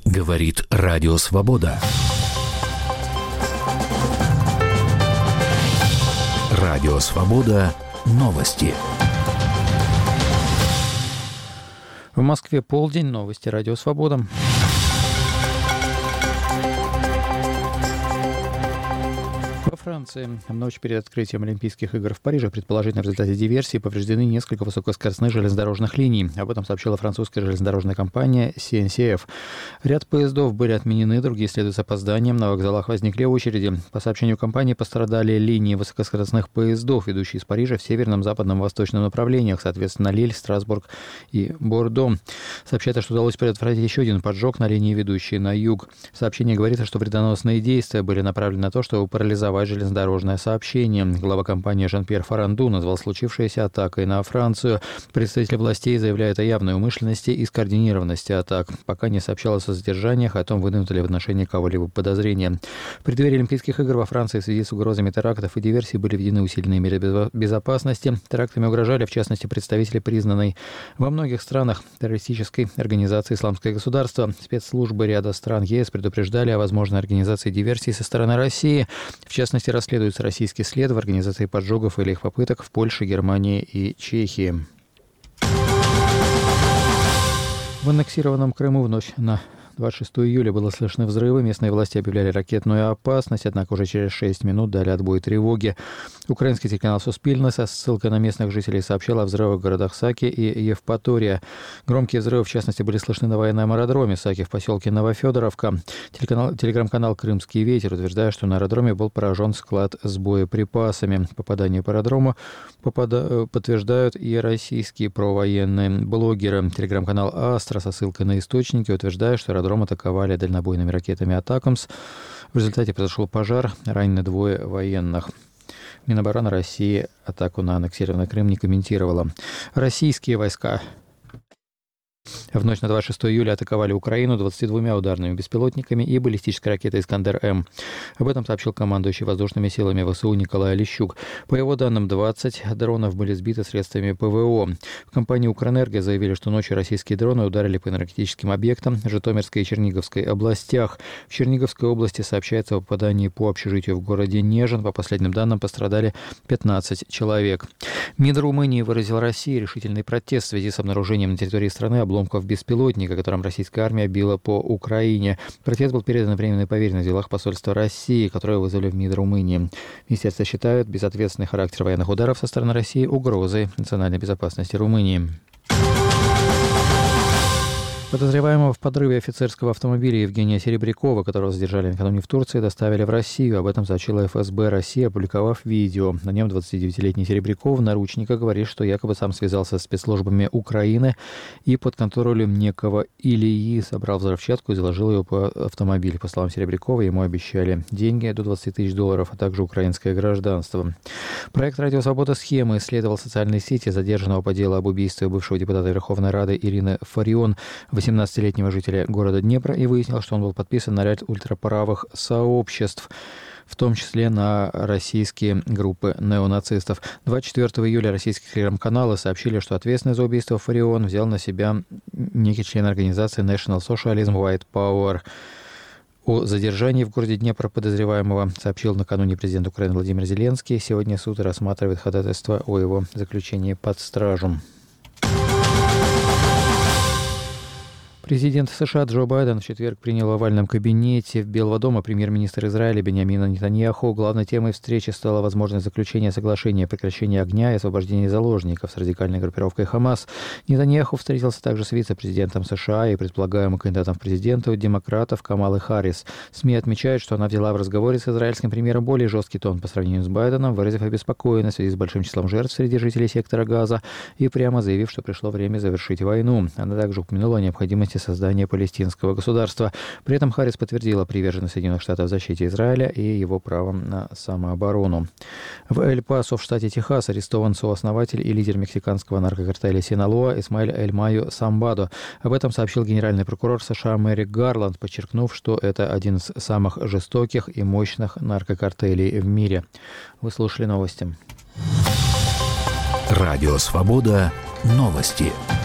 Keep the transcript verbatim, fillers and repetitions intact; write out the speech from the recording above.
Говорит Радио Свобода. Радио Свобода. Новости. В Москве полдень. Новости Радио Свобода. Во Франции в ночь перед открытием Олимпийских игр в Париже, предположительно в результате диверсии, повреждены несколько высокоскоростных железнодорожных линий. Об этом сообщила французская железнодорожная компания си эн си эф. Ряд поездов были отменены, другие следуют с опозданием. На вокзалах возникли очереди. По сообщению компании, пострадали линии высокоскоростных поездов, идущие из Парижа в северном, западном и восточном направлениях, соответственно, Лиль, Страсбург и Бордо. Сообщается, что удалось предотвратить еще один поджог на линии, ведущей на юг. В сообщении говорится, что вредоносные действия были направлены на то, чтобы парализовать железнодорожное сообщение. Глава компании Жан-Пьер Фаранду назвал случившееся атакой на Францию. Представители властей заявляют о явной умышленности и скоординированности атак. Пока не сообщалось о задержаниях, о том, выдвинуты ли в отношении кого-либо подозрения. В преддверии Олимпийских игр во Франции в связи с угрозами терактов и диверсий были введены усиленные меры безопасности. Терактами угрожали, в частности, представители признанной во многих странах террористической организации «Исламское государство». Спецслужбы ряда стран ЕС предупреждали о возможной организации диверсий со стороны России. В частности, расследуется российский след в организации поджогов или их попыток в Польше, Германии и Чехии. В аннексированном Крыму в ночь на двадцать шестого июля было слышны взрывы. Местные власти объявляли ракетную опасность, однако уже через шесть минут дали отбой тревоги. Украинский телеканал «Суспільне» со ссылкой на местных жителей сообщал о взрывах в городах Саки и Евпатория. Громкие взрывы, в частности, были слышны на военном аэродроме Саки в поселке Новофедоровка. Телеканал, телеграм-канал «Крымский ветер» утверждает, что на аэродроме был поражен склад с боеприпасами. Попадание по аэродрому попада... подтверждают и российские провоенные блогеры. Телеграм-канал «Астра» со ссылкой на источники утверждает, что аэродром атаковали дальнобойными ракетами «Атакамс». В результате произошел пожар, ранены двое военных. Минобороны России атаку на аннексированный Крым не комментировала. Российские войска в ночь на двадцать шестого июля атаковали Украину двадцатью двумя ударными беспилотниками и баллистической ракетой «Искандер-М». Об этом сообщил командующий воздушными силами ВСУ Николай Олещук. По его данным, двадцать дронов были сбиты средствами ПВО. В компании «Укрэнерго» заявили, что ночью российские дроны ударили по энергетическим объектам в Житомирской и Черниговской областях. В Черниговской области сообщается о попадании по общежитию в городе Нежин. По последним данным, пострадали пятнадцать человек. МИД Румынии выразил России решительный протест в связи с обнаружением на территории страны обломков беспилотника, которым российская армия била по Украине. Протест был передан временной поверенной в делах посольства России, которое вызвали в МИД Румынии. Министерство считает безответственный характер военных ударов со стороны России угрозой национальной безопасности Румынии. Подозреваемого в подрыве офицерского автомобиля Евгения Серебрякова, которого задержали накануне в Турции, доставили в Россию. Об этом сообщила эф эс бэ России, опубликовав видео. На нем двадцатидевятилетний Серебряков в наручниках говорит, что якобы сам связался с спецслужбами Украины и под контролем некого Ильи собрал взрывчатку и заложил ее по автомобилю. По словам Серебрякова, ему обещали деньги до двадцати тысяч долларов, а также украинское гражданство. Проект «Радио Свобода. Схемы» исследовал социальные сети задержанного по делу об убийстве бывшего депутата Верховной Рады Ирины Фарион, восемнадцатилетнего жителя города Днепра, и выяснил, что он был подписан на ряд ультраправых сообществ, в том числе на российские группы неонацистов. двадцать четвёртого июля российские телеграм-каналы сообщили, что ответственность за убийство Фарион взял на себя некий член организации National Socialism White Power. О задержании в городе Днепр подозреваемого сообщил накануне президент Украины Владимир Зеленский. Сегодня суд рассматривает ходатайство о его заключении под стражу. Президент США Джо Байден в четверг принял в овальном кабинете в Белого дома премьер-министр Израиля Биньямина Нетаньяху. Главной темой встречи стало возможность заключения соглашения о прекращении огня и освобождении заложников с радикальной группировкой Хамас. Нетаньяху встретился также с вице-президентом США и предполагаемым кандидатом в президенты демократов Камалой Харрис. СМИ отмечают, что она взяла в разговоре с израильским премьером более жесткий тон по сравнению с Байденом, выразив обеспокоенность в связи с большим числом жертв среди жителей сектора Газа и прямо заявив, что пришло время завершить войну. Она также упомянула о необходимости создания палестинского государства. При этом Харрис подтвердила приверженность Соединенных Штатов защите Израиля и его правом на самооборону. В Эль-Пасо в штате Техас арестован сооснователь и лидер мексиканского наркокартеля Синалоа Исмаэль Эль-Майо Самбадо. Об этом сообщил генеральный прокурор США Мерик Гарланд, подчеркнув, что это один из самых жестоких и мощных наркокартелей в мире. Вы слушали новости. Радио Свобода. Новости.